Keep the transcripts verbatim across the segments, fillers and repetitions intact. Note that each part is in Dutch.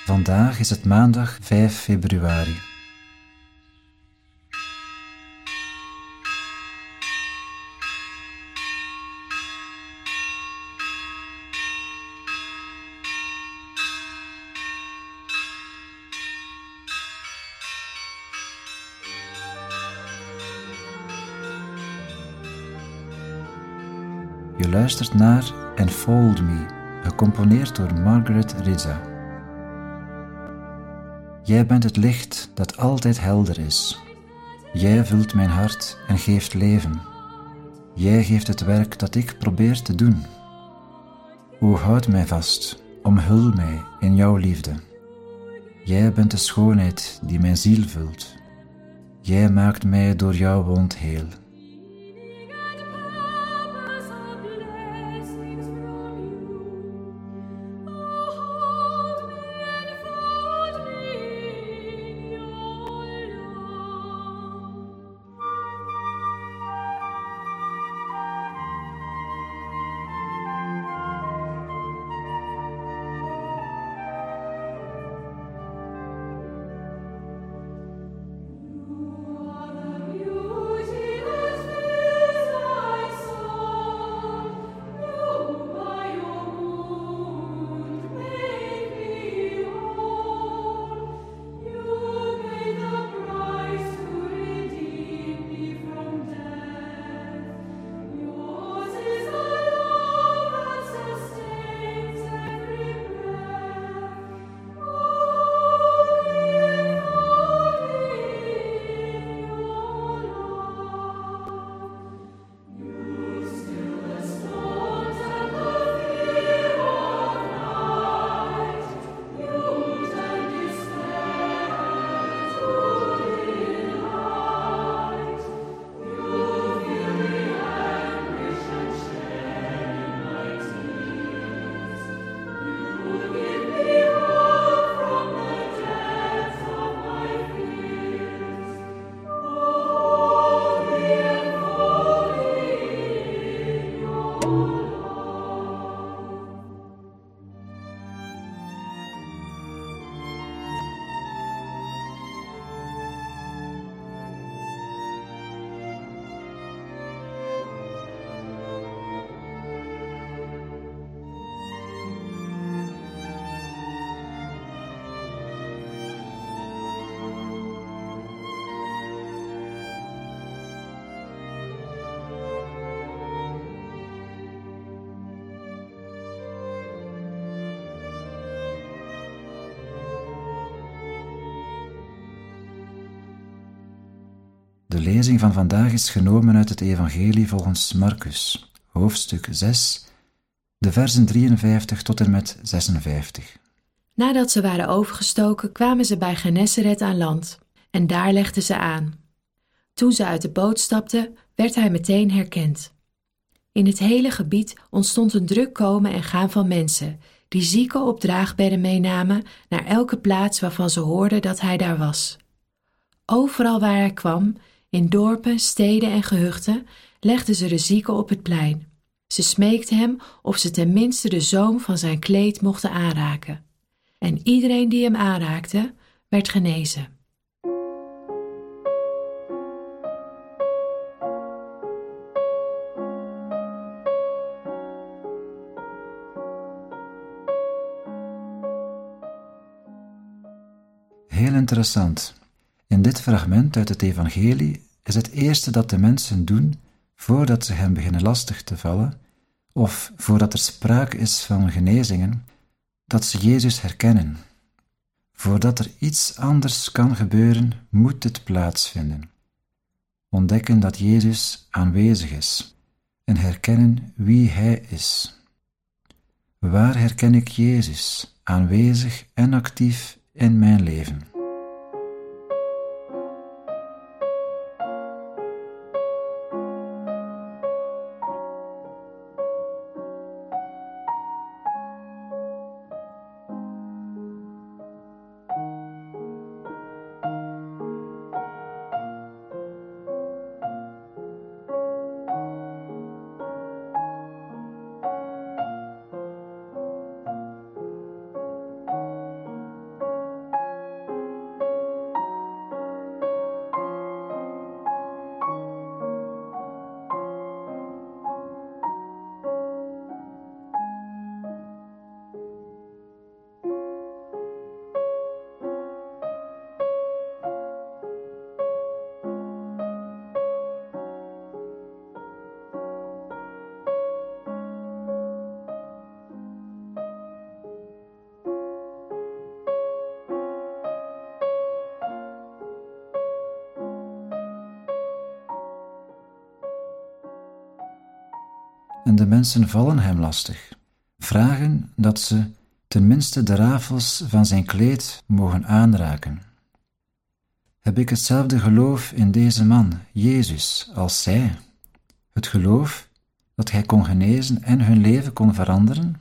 Vandaag is het maandag vijf februari. Je luistert naar Enfold Me, gecomponeerd door Margaret Riza. Jij bent het licht dat altijd helder is. Jij vult mijn hart en geeft leven. Jij geeft het werk dat ik probeer te doen. O, houd mij vast, omhul mij in jouw liefde. Jij bent de schoonheid die mijn ziel vult. Jij maakt mij door jouw wond heel. De lezing van vandaag is genomen uit het Evangelie volgens Marcus, hoofdstuk zes, de versen drieënvijftig tot en met zesenvijftig. Nadat ze waren overgestoken, kwamen ze bij Genesaret aan land, en daar legden ze aan. Toen ze uit de boot stapten, werd hij meteen herkend. In het hele gebied ontstond een druk komen en gaan van mensen, die zieken op draagbedden meenamen naar elke plaats waarvan ze hoorden dat hij daar was. Overal waar hij kwam, in dorpen, steden en gehuchten, legden ze de zieken op het plein. Ze smeekten hem of ze tenminste de zoom van zijn kleed mochten aanraken. En iedereen die hem aanraakte, werd genezen. Heel interessant. In dit fragment uit het Evangelie is het eerste dat de mensen doen voordat ze hem beginnen lastig te vallen, of voordat er sprake is van genezingen, dat ze Jezus herkennen. Voordat er iets anders kan gebeuren, moet dit plaatsvinden. Ontdekken dat Jezus aanwezig is en herkennen wie Hij is. Waar herken ik Jezus aanwezig en actief in mijn leven? en de mensen vallen hem lastig, vragen dat ze tenminste de rafels van zijn kleed mogen aanraken. Heb ik hetzelfde geloof in deze man, Jezus, als zij? Het geloof dat hij kon genezen en hun leven kon veranderen?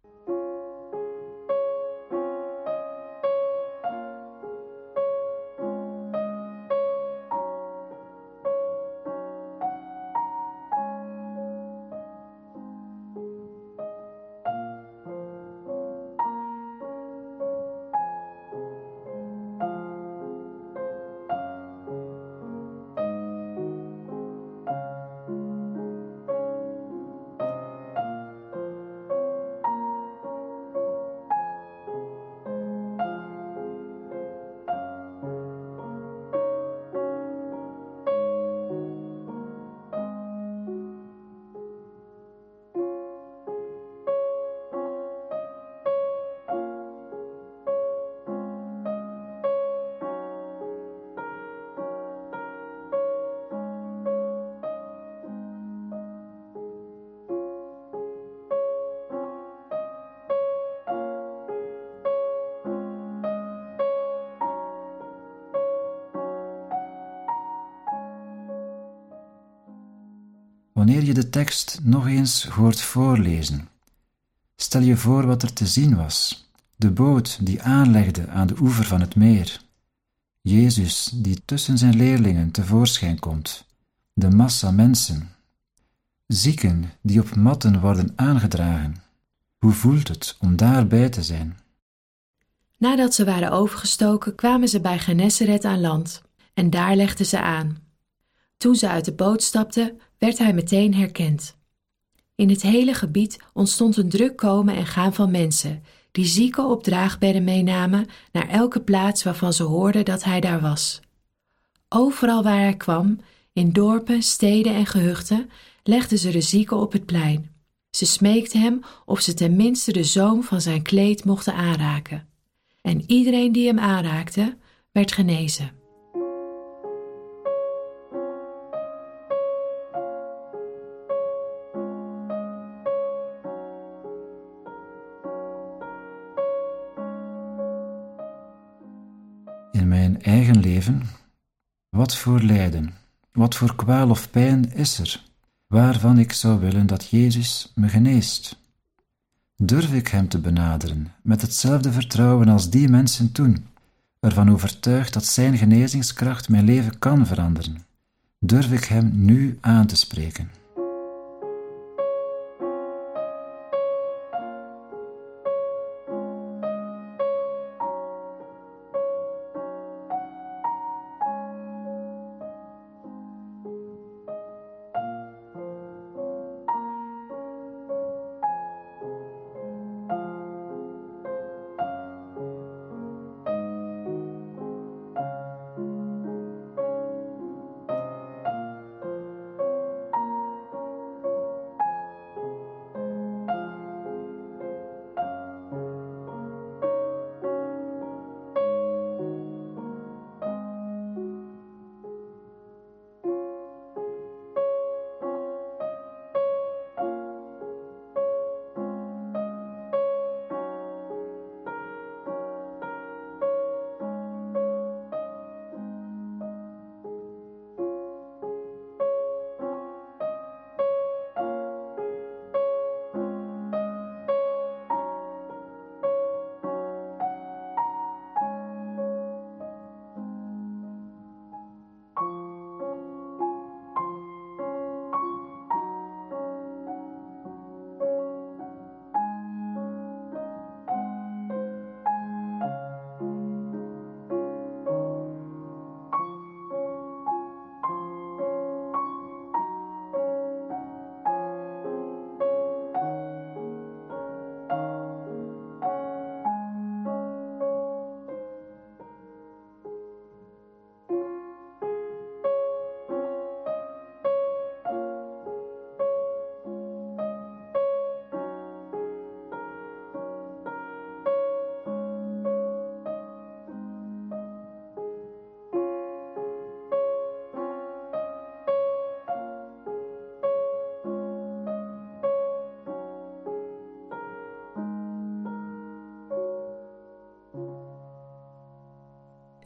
Wanneer je de tekst nog eens hoort voorlezen, stel je voor wat er te zien was: de boot die aanlegde aan de oever van het meer, Jezus die tussen zijn leerlingen tevoorschijn komt, de massa mensen, zieken die op matten worden aangedragen. Hoe voelt het om daarbij te zijn? Nadat ze waren overgestoken, kwamen ze bij Genesaret aan land, en daar legden ze aan. Toen ze uit de boot stapten, werd hij meteen herkend. In het hele gebied ontstond een druk komen en gaan van mensen, die zieken op draagbedden meenamen naar elke plaats waarvan ze hoorden dat hij daar was. Overal waar hij kwam, in dorpen, steden en gehuchten, legden ze de zieken op het plein. Ze smeekten hem of ze tenminste de zoom van zijn kleed mochten aanraken. En iedereen die hem aanraakte, werd genezen. In mijn eigen leven, wat voor lijden, wat voor kwaal of pijn is er, waarvan ik zou willen dat Jezus me geneest? Durf ik hem te benaderen met hetzelfde vertrouwen als die mensen toen, ervan overtuigd dat zijn genezingskracht mijn leven kan veranderen? Durf ik hem nu aan te spreken?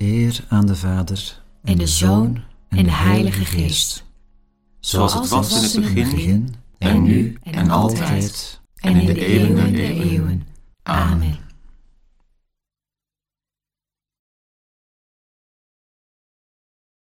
Eer aan de Vader, en, en de Zoon, en de Heilige Geest. Zoals het was in het begin, begin en nu, en altijd, en in de eeuwen der eeuwen. Amen.